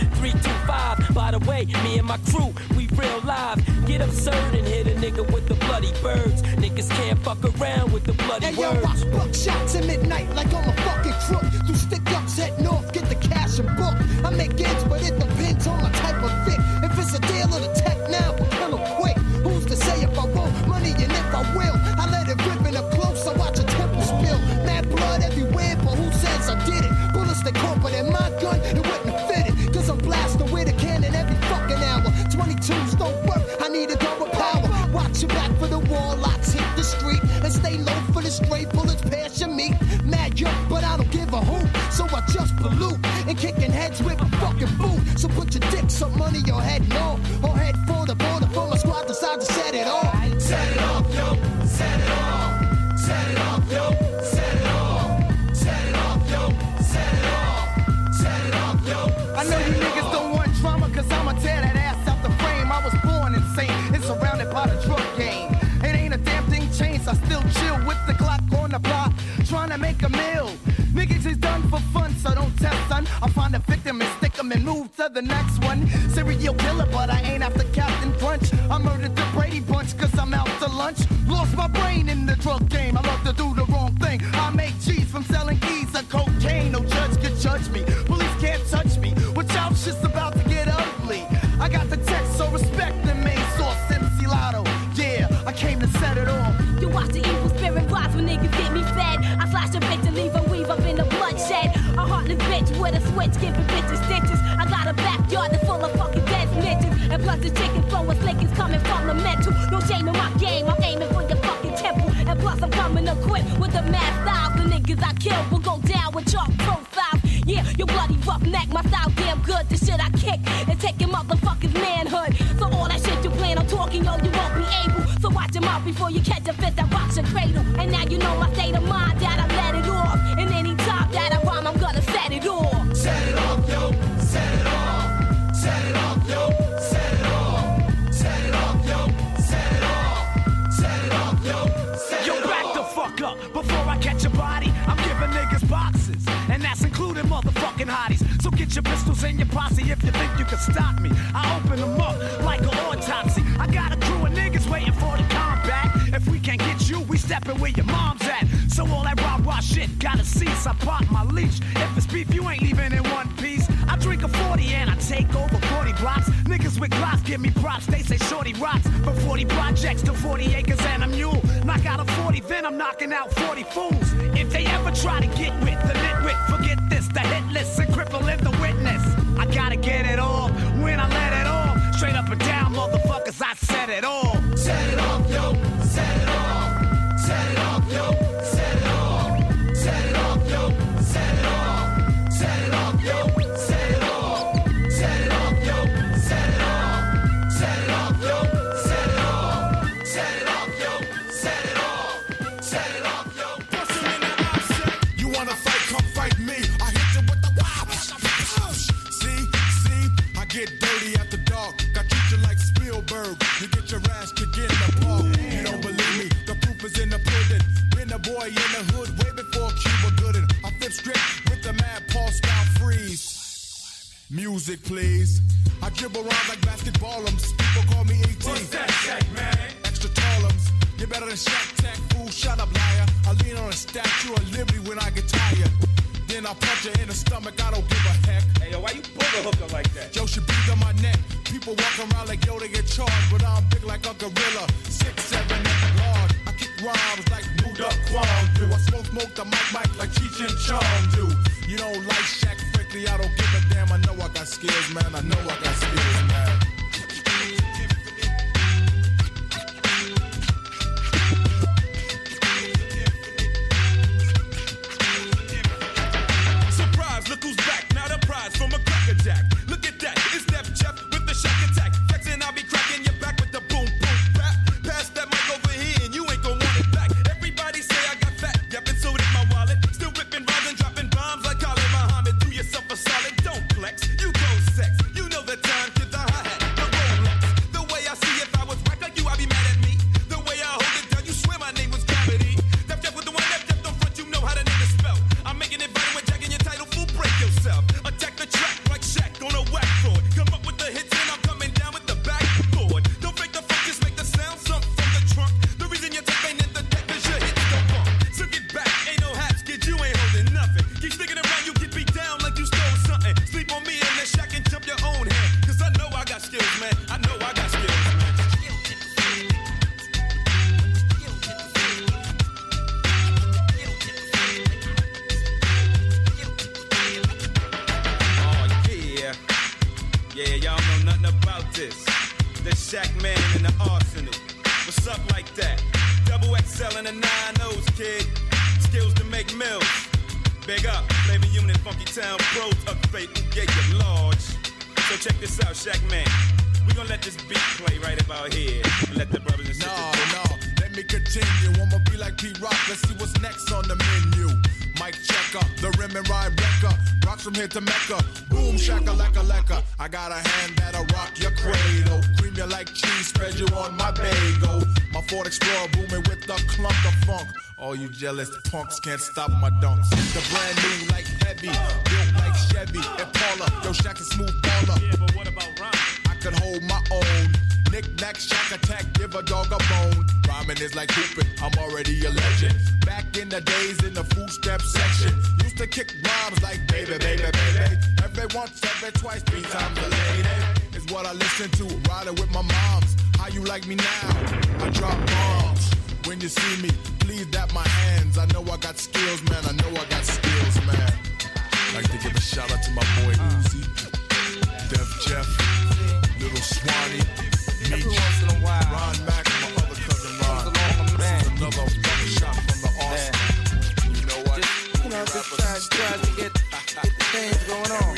325. By the way, me and my crew, we real live. Get absurd and hit a nigga with the bloody birds. Niggas can't fuck around with the bloody hey, words. Yo, watch buckshots at midnight like I'm a fucking crook. Do stick-ups head north, get the cash and book. I make ends, but it depends on my type of fit. If it's a deal of the tech now, we'll kill 'em quick. Who's to say if I want money and if I will? I let it rip in up close, I watch a temple spill. Mad blood everywhere, but who says I did it? Bullets they corporate in my gun, it wouldn't have fitted. Cause I'm blasting with a cannon every fucking hour. 22s don't work, I need a double power. Watch your back for the wall, lots hit the street. And stay low for the stray bullets past your meat. Mad young, but I don't give a hoot. So I just pollute and kicking heads with a fucking boot. So put your dick some money, your head no. Or head for the border for my squad decide to set it off. Set it off, yo, set it off. Set it off, yo, set it off. Set it off, yo, set it off. Set it off, yo. I know you niggas don't want drama, cause I'ma tear that ass out the frame. I was born insane and surrounded by the drug game. It ain't a damn thing changed, I still chill with the clock on the block, trying to make a meal. Niggas is done for fun, so don't tell son. I'll find a victim and stick him and move to the next one. Serial killer, but I ain't after Captain Crunch. I murdered the Brady Bunch cause I'm out to lunch. Lost my brain in the drug game, I love to do the wrong thing. I make cheese from selling keys of cocaine. No judge can judge me, police can't touch me. Watch out, shit's about to get ugly. I got the text, so respect the main source, MC Lotto. Yeah, I came to set it off. You watch the evil spirit rise when niggas get me fed. I slash a bitch and leave a weave up in the bloodshed. A heartless bitch with a switch giving bitches stitches. I got a backyard that's full of fucking dead snitches. And plus the chicken flow and slick is coming from the mental. No shame in my game, I'm aiming for your fucking temple. And plus I'm coming equipped with the mad style. The niggas I kill will go down with chalk profiles. Yeah, you bloody roughneck, my style damn good. The shit I kick is taking motherfuckers manhood. So all that shit you plan on talking, yo, you won't be able. So watch your mouth before you catch a fist that rocks your cradle. And now you know my state of mind that I let it off. And any time that I rhyme, I'm gonna set it off. Set it off, yo, set it off. Set it off, yo, set it off. Set it off, yo, set it off. Set it off, yo, set it off. Yo, back the fuck up before I catch your body. I'm giving niggas boxes, and that's including motherfucking hotties. So get your pistols and your posse if you think you can stop me. I open them up like an autopsy. I got a crew of niggas waiting for the combat. If we can't get you, we stepping where your mom's at. So all that rah-rah shit gotta cease. I pop my leash. If it's beef, you ain't leaving in one piece. I drink a 40 and I take over 40 blocks. Niggas with glocks give me props. They say shorty rocks. From 40 projects to 40 acres and a mule. Knock out a 40, then I'm knocking out 40 fools. If they ever try to get with the nitwit, forget this, the hit list and crippling the witness. I gotta get it all when I let it off. Straight up and down, motherfuckers, I set it all. Set it off, yo, set it off. Set it off. boy in the hood way before Cuba Gooding. I flip script with the mad Paul style freeze. Music, please. I dribble around like basketballums. People call me AT. What's that, Shaq, man? Extra tallums. You're better than Shaq Tech, fool. Shut up, liar. I lean on a statue of liberty when I get tired. Then I punch her in the stomach. I don't give a heck. Hey, yo, why you pull a hooker like that? Yo, she breathe on my neck. People walk around like yo, they get charged, but I'm big like a gorilla. 6'7" Lord. I kick rhymes like New Duck Kwong do. I smoke the mic like Cheech and Chong do. You don't like Shaq, frankly, I don't give a damn. I know I got skills, man. I know I got skills, man. Surprise, look who's back. Now the prize from a cracker jack. Look at that, it's Def Jeff with the Shaq attack. Flexing, I'll be cracking your back with the boom, boom, bap. Pass that mic over here and you ain't gon' want it back. Everybody say I got fat, yep, and so did my wallet. Still ripping rhymes and dropping bombs like Khalid Muhammad. Do yourself a solid, don't flex. You go sex, you know the time, get the hi-hat, the Rolex. The way I see if I was whack like you, I'd be mad at me. The way I hold it down, you swear my name was Gravity. Def Jeff with the one, Def Jeff don't front, you know how the name is spelled. I'm making it vital when jacking your title, fool, break yourself. Attack the track like Shaq on a whack chord. Come up with the hits and I'm coming down with the backboard. Don't fake the funk, just make the sound, something from the trunk. The reason your tape ain't in the deck is your hits don't bump. So get back, ain't no hats, kid, you ain't holding nothing. Keep sticking around, you get beat down like you stole something. Sleep on me and then Shaq and jump your own hand. Cause I know I got skills, man. I know I got skills, man. Yeah, y'all know nothing about this. The Shaq man in the arsenal. What's up like that? Double XL and the 9-O's, kid. Skills to make mills. Big up, Flavor Unit, Funky Town Pros, up fate, yeah, you're large. So check this out, Shaq man. We gon' let this beat play right about here. And let the brothers and sisters No, let me continue. I'ma be like P-Rock. Let's see what's next on the menu. Mike checker, the rim and ride wrecker. Rocks from here to Mecca. Boom, shaka-laka-laka. I got a hand that'll rock your cradle. Cream you like cheese, spread you on my bagel. My Ford Explorer booming with a clunk of funk. All you jealous punks can't stop my dunks. The brand new like heavy, built like Chevy. Impala, yo, Shaq's a smooth baller. Yeah, but what about rhyme? I could hold my own. Knick-knack, Shaq attack, give a dog a bone. Rhyming is like hooping, I'm already a legend. Back in the days in the food step section, used to kick rhymes like baby, baby, baby. Every once, every twice, 3 times a lady. Is what I listen to, riding with my moms. How you like me now? I drop bombs. When you see me, please dap my hands. I know I got skills, man. I know I got skills, man. Like to give a shout out to my boy Uzi, Def Jeff, Little Swanee, Meech, Ron Mack, and my other cousin Ron. This is another fucking shot from the Austin. You know what? Just try to get the things going on.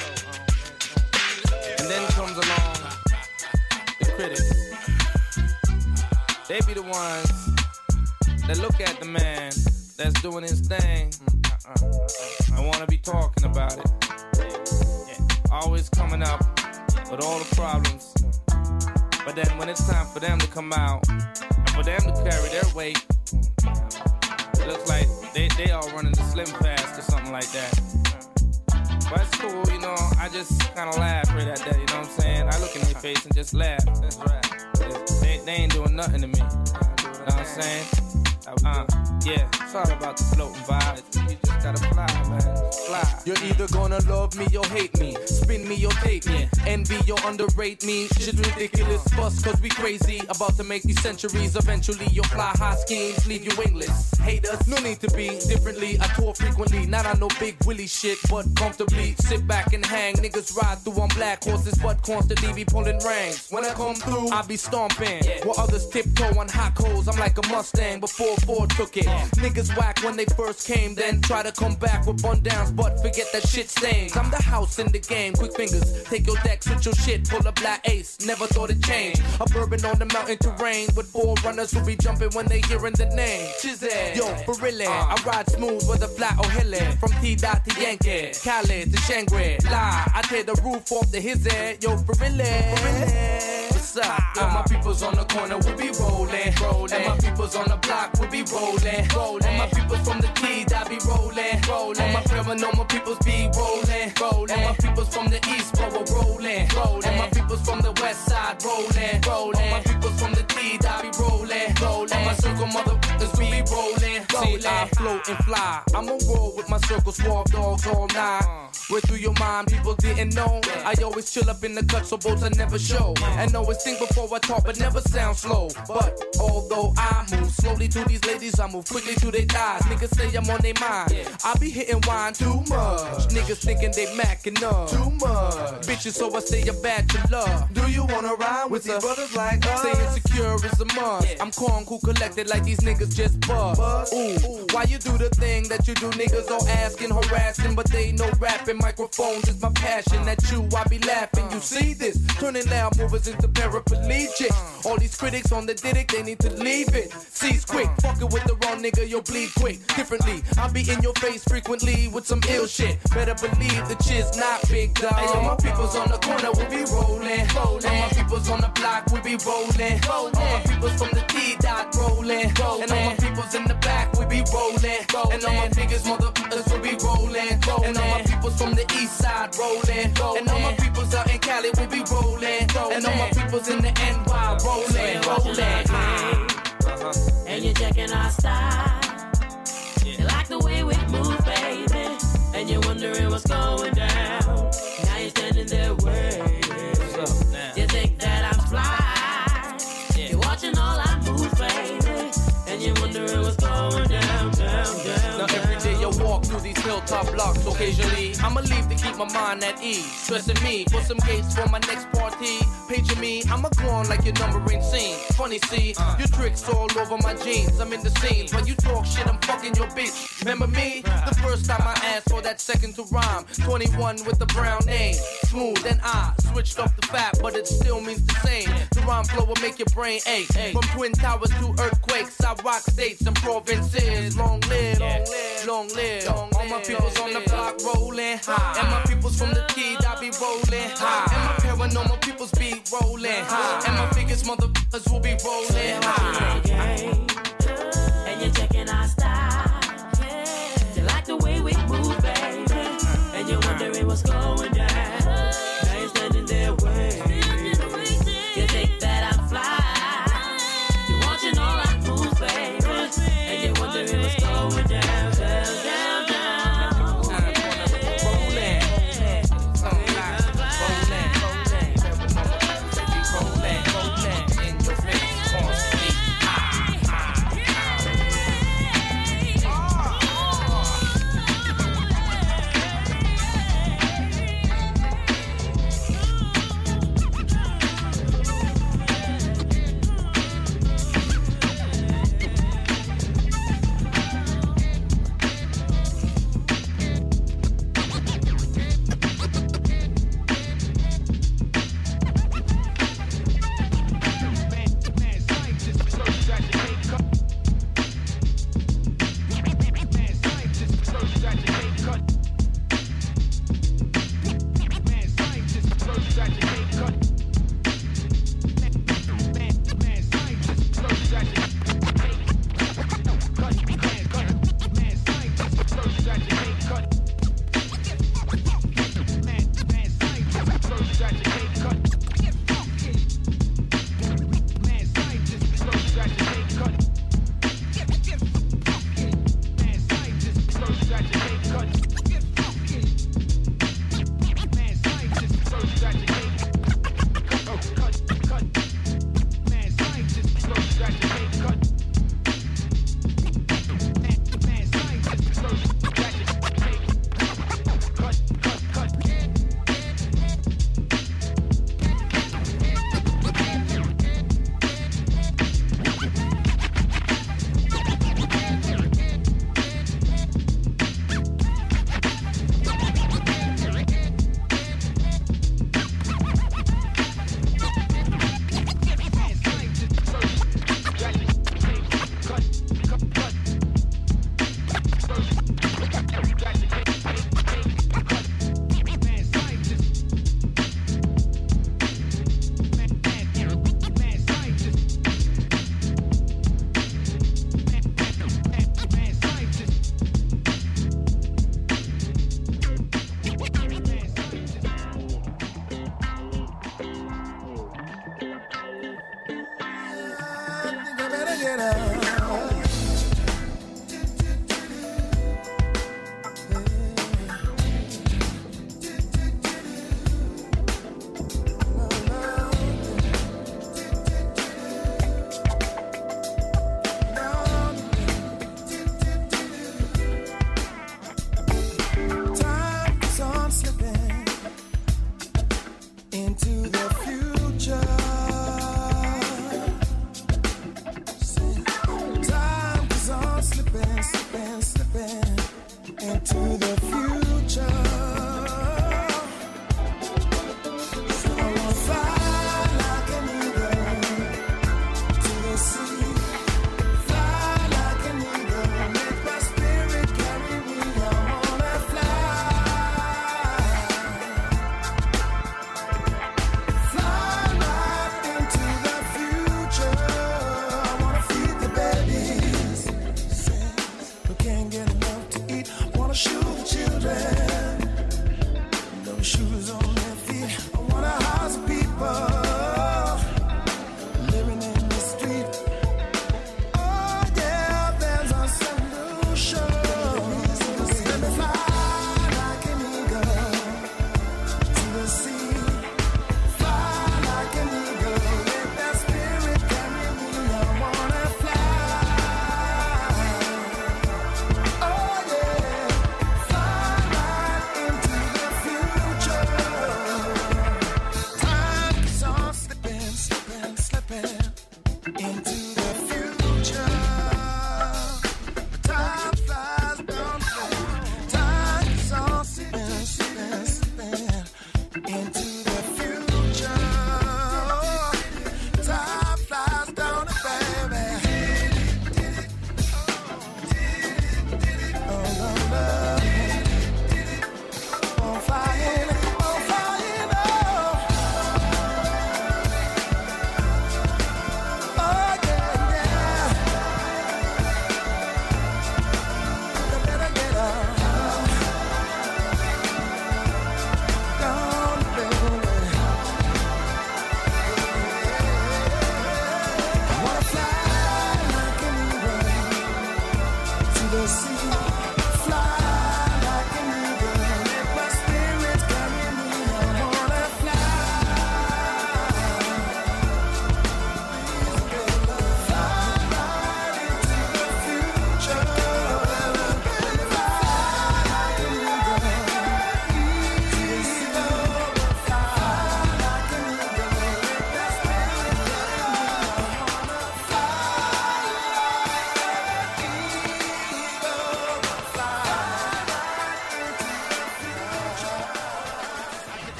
And then comes along the critics. They be the ones that look at the man that's doing his thing and want to be talking about it. Always coming up with all the problems. But then when it's time for them to come out and for them to carry their weight, it looks like they all running the Slim Fast or something like that. But it's cool, you know, I just kind of laugh right at that, you know what I'm saying? I look in their face and just laugh. That's right. They ain't doing nothing to me. You know what I'm saying? Yeah, it's all about the floating vibe. You just gotta fly, man. Fly. You're either gonna love me or hate me, spin me or date me, envy or underrate me. Shit ridiculous, bust cause we crazy. About to make these centuries. Eventually you'll fly high schemes, leave you wingless. Haters, no need to be differently. I tour frequently, not on no big willy shit, but comfortably sit back and hang. Niggas ride through on black horses, but constantly be pulling ranks. When I come through, I be stomping. While others tiptoe on hot coals, I'm like a Mustang before Ford took it. Niggas whack when they first came, then try to come back with bundowns, but forget that shit stains. I'm the house in the game, quick fingers. Take your deck, switch your shit, pull a black ace. Never thought it'd change. A bourbon on the mountain terrain with 4 runners who be jumping when they hearing the name. Chizzy, yo, for really, I ride smooth with a flat or hilly. From T-Dot to Yankee, Cali to Shangri-La. I tear the roof off the his head, yo, for really. What's up? All my peoples on the corner, we be rolling. And my peoples on the block, we be rolling. And my peoples from the T-Dot be rolling. And my paranormal peoples be rolling. And my peoples from the East, bro, we're rolling. And my peoples from the West Side rolling. All my peoples from the T-Dot be rolling. And my circle motherfuckers, we be rolling. See, I float and fly. I'ma roll with my circle suave dogs all night. Where through your mind, people didn't know. I always chill up in the cut, so boats I never show. And always think before I talk, but never sound slow. But although I move slowly to these ladies, I move quickly to their thighs. Niggas say I'm on their mind. I be hitting wine too much. Niggas thinking they macking up too much. Bitches, so I say a bachelor. Do you wanna ride with these brothers like us? Say insecure is a must. I'm calm, cool, collected like these niggas just bust. Ooh, why you do the thing that you do? Niggas all asking, harassing, but they know rapping. Microphones is my passion. At you, I be laughing. You see this? Turning loud movers into paraplegics. All these critics on the didic, they need to leave it. Seize quick, fucking with the wrong nigga, you'll bleed quick. Differently, I'll be in your face frequently with some ill shit. Better believe the chiz not big dog. Hey, all my peoples on the corner, we be rolling. All my peoples on the block, we be rolling. All my peoples from the T-Dot rolling. And all my peoples in the back, we be rolling. And all my biggest motherfuckers, we be rolling. And all my peoples from the East Side rolling. And all my peoples out in Cali, we be rolling. And all my peoples in the NY rolling. And you're checking our style. You like the way we move, baby. And you're wondering what's going down. Now you're standing there waiting. You think that I'm fly. You're watching all I move, baby. And you're wondering what's going down, down, down. Now every day you walk through these hilltop blocks. Occasionally I'ma leave to keep my mind at ease. Stressing me for some gates for my next party. Paging me, I'ma go on like your numbering scene. Funny, see, your tricks all over my jeans. I'm in the scenes. When you talk shit, I'm fucking your bitch. Remember me? The first time I asked for that second to rhyme. 21 with the brown name. Smooth, then I switched off the fat, but it still means the same. The rhyme flow will make your brain ache. From Twin Towers to earthquakes, I rock states and provinces. Long live, long live. All my peoples on the block rolling high. And my peoples from the T-Dot be rolling high. And my paranormal peoples be rolling high. And my biggest motherfuckers will be rolling high.